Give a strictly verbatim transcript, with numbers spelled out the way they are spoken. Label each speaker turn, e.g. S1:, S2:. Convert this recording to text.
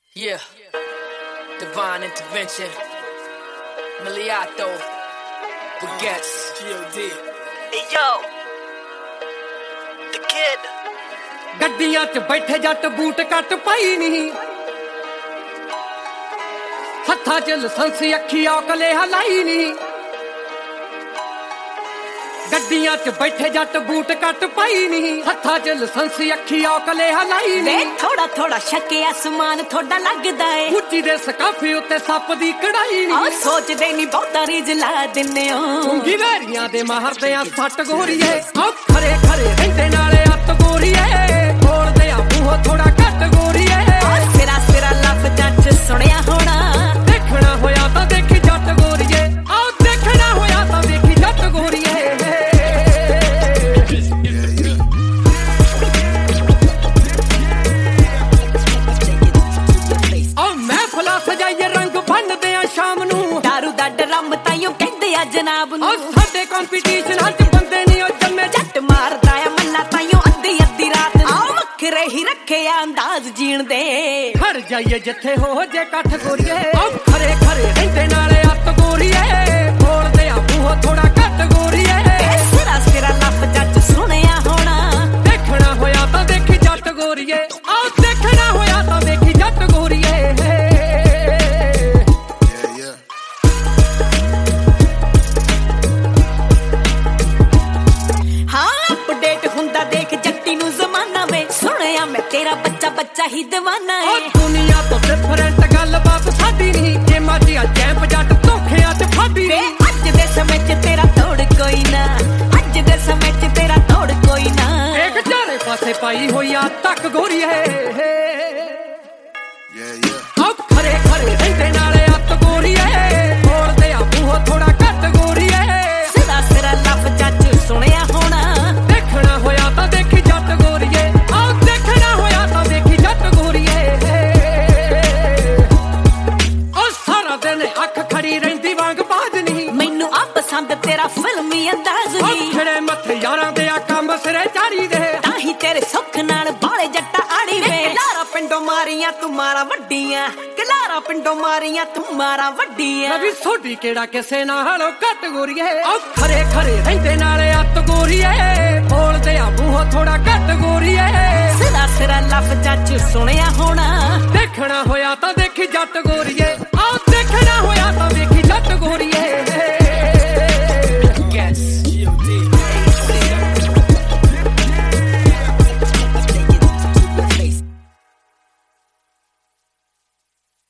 S1: Yeah, divine intervention. Miliato, Baguettes, G O D.
S2: Hey yo, the kid.
S3: ਗੱਡੀਆਂ 'ਚ ਬੈਠੇ ਜੱਟ ਬੂਟ ਕੱਟ ਪਾਈ ਨਹੀਂ, ਹੱਥਾਂ 'ਚ ਲਾਇਸੈਂਸ ਅੱਖੀ ਔਕਲੇ ਹਲਾਈ ਨਹੀਂ। ਗੱਡੀਆਂ 'ਚ ਬੈਠੇ ਜੱਟ ਬੂਟ ਕੱਟ ਪਾਈ ਨਹੀਂ, ਹੱਥਾਂ 'ਚ ਲਾਇਸੈਂਸ ਅੱਖੀ ਔਕਲੇ ਹਲਾਈ ਨਹੀਂ।
S4: ਥੋੜਾ ਥੋੜਾ ਸ਼ੱਕੇ ਅਸਮਾਨ ਥੋੜਾ ਲੱਗਦਾ ਏ,
S3: ਉੱਚੀ ਦੇ ਸਕਾਫੇ ਉੱਤੇ ਸੱਪ ਦੀ ਕੜਾਈ ਨਹੀਂ।
S4: ਆ ਸੋਚਦੇ ਨਹੀਂ ਬਹੁਤਾ ਰੀਝ ਲਾ ਦਿੰਨੇ ਓ,
S3: ਚੁੰਗੀ ਵੈਰੀਆਂ ਦੇ ਮਾਰਦੇ ਆ ਸੱਟ ਗੋਰੀਏ। ਆ ਖਰੇ ਖਰੇ ਰਹਿੰਦੇ ਨਾਲੇ ਅੱਤ ਗੋਰੀਏ, ਬੋਲਦੇ ਆ ਮੂੰਹ ਥੋੜਾ ਘੱਟ ਗੋਰੀਏ।
S4: ਆ ਸਿਰਾ ਸਿਰਾ ਲਫ਼ਜ਼ਾਂ 'ਚ ਸੁਣਿਆ ਹੋਣਾ,
S3: ਦੇਖਣਾ ਹੋਇਆ ਤਾਂ ਦੇਖੀ ਜੱਟ ਗੋਰੀਏ। ਆ ਦੇਖਣਾ ਹੋਇਆ ਤਾਂ ਦੇਖੀ ਜੱਟ ਗੋਰੀਏ। ਆ ਮਹਿਫਲਾਂ ਸਜਾਈਏ ਰੰਗ ਬੰਨਦੇ ਆ ਸ਼ਾਮ ਨੂੰ,
S4: ਦਾਰੂ ਦਾ ਡਰਮ ਤਾਈਓ ਕਹਿੰਦੇ ਆ ਜਨਾਬ ਨੂੰ।
S3: ਆ ਸਾਡੇ ਕੰਪੀਟੀਸ਼ਨ ਹੱਥ ਬੰਦੇ ਨਹੀਂ ਉਹ ਜੰਮੇ,
S4: ਜੱਟ ਮਾਰਦਾ ਆ ਮੱਲਾ ਤਾਈਓ ਅੱਧੀ ਅੱਧੀ ਰਾਤ ਨੂੰ। ਆ ਵੱਖਰੇ ਹੀ ਰੱਖੇ ਆ ਅੰਦਾਜ਼ ਜੀਣ ਦੇ,
S3: ਖੜ ਜਾਈਏ ਜਿੱਥੇ ਹੋ ਜੇ ਕੱਠ ਗੋਰੀਏ। ਆ ਖਰੇ ਖਰੇ ਰਹਿੰਦੇ ਨਾਲੇ ਅੱਤ ਗੋਰੀਏ, ਬੋਲਦੇ ਆ ਮੂੰਹ ਥੋੜਾ ਘੱਟ ਗੋਰੀਏ।
S4: ਸਿਰਾ ਸਿਰਾ ਲਫ਼ਜ਼ਾਂ 'ਚ ਸੁਣਿਆ ਹੋਣਾ,
S3: ਦੇਖਣਾ ਹੋਇਆ ਤਾਂ ਦੇਖੀ ਜੱਟ ਗੋਰੀਏ। ਆ ਦੇਖਣਾ ਹੋਇਆ ਤਾਂ ਦੇਖੀ ਜੱਟ ਗੋਰੀਏ।
S4: ਹਾਂ ਅਪਡੇਟ ਹੁੰਦਾ ਦੇਖ ਜੱਟੀ ਨੂੰ ਜ਼ਮਾਨਾ ਵੇ, ਸੁਣਿਆ ਮੈਂ ਤੇਰਾ ਬੱਚਾ ਬੱਚਾ ਹੀ دیਵਾਨਾ
S3: ਓ
S4: ਏ।
S3: ਦੁਨੀਆ ਤੋਂ ਡਿਫਰੈਂਟ ਗੱਲ ਬਾਤ ਸਾਡੀ ਨਹੀਂ, ਜੇ ਮਾਜੀਆ ਚੈਂਪ ਜੱਟ ਧੋਖਿਆਂ 'ਚ ਫਾਦੀ
S4: ਵੇ
S3: ਨਹੀਂ।
S4: ਅੱਜ ਦੇ ਸਮੇਂ 'ਚ ਤੇਰਾ ਤੋੜ ਕੋਈ ਨਾ, ਅੱਜ ਦੇ ਸਮੇਂ 'ਚ ਤੇਰਾ ਤੋੜ ਕੋਈ ਨਾ।
S3: ਇੱਕ ਚਾਰੇ ਪਾਸੇ ਪਾਈ ਹੋਈ ਆ ਤੱਕ ਗੋਰੀਏ। ਆ ਖਰੇ ਖਰੇ ਰਹਿੰਦੇ ਨਾਲੇ ਅੱਤ ਗੋਰੀਏ, ਬੋਲਦੇ ਆ ਮੂੰਹ ਥੋੜਾ ਘੱਟ ਗੋਰੀਏ।
S4: ਸਿਰਾ ਸਿਰਾ ਲਫ਼ਜ਼ਾਂ 'ਚ ਸੁਣਿਆ ਹੋਣਾ,
S3: ਦੇਖਣਾ ਹੋਇਆ ਤਾਂ ਦੇਖੀ ਜੱਟ ਗੋਰੀਏ। ਆ ਦੇਖਣਾ ਹੋਇਆ ਤਾਂ ਦੇਖੀ ਜੱਟ ਗੋਰੀਏ। ਉਹ ਸਾਰਾ ਦਿਨ ਅੱਖ ਖੜੀ ਰਹਿੰਦੀ ਵਾਂਗ ਬਾਜ ਨਹੀਂ,
S4: ਮੈਨੂੰ ਆ ਪਸੰਦ ਤੇਰਾ ਫਿਲਮੀ ਅੰਦਾਜ਼ ਨਹੀਂ।
S3: ਖੜੇ ਮੱਥੇ ਯਾਰਾਂ ਦੇ ਆ ਕੰਮ ਸਿਰੇ ਚਾੜੀ ਦੇ,
S4: ਤਾਂ ਹੀ ਤੇਰੇ ਸੁੱਖ ਨਾਲ ਬਾਲੇ ਜੱਟਾ ਆੜੀ ਵੇ। ਕਲਾਰਾ ਪਿੰਡੋਂ ਮਾਰੀਆਂ ਤੂੰ ਮਾਰਾਂ ਵੱਡੀਆਂ, ਕਲਾਰਾ ਪਿੰਡੋਂ ਮਾਰੀਆਂ ਤੂੰ ਮਾਰਾਂ ਵੱਡੀਆਂ।
S3: ਰਵੀ ਸੋਢੀ ਕਿਹੜਾ ਕਿਸੇ ਨਾਲੋਂ ਘੱਟ ਗੋਰੀਏ। ਆ ਖਰੇ ਖਰੇ ਰਹਿੰਦੇ ਨਾਲੇ ਅੱਤ ਗੋਰੀਏ, ਬੋਲਦੇ ਆ ਮੂੰਹ ਥੋੜਾ ਘੱਟ ਗੋਰੀਏ।
S4: ਸਿਰਾ ਸਿਰਾ ਲਫ਼ਜ਼ਾਂ 'ਚ ਸੁਣਿਆ ਹੋਣਾ,
S3: ਦੇਖਣਾ ਹੋਇਆ ਤਾਂ ਦੇਖੀ ਜੱਟ ਗੋਰੀਏ।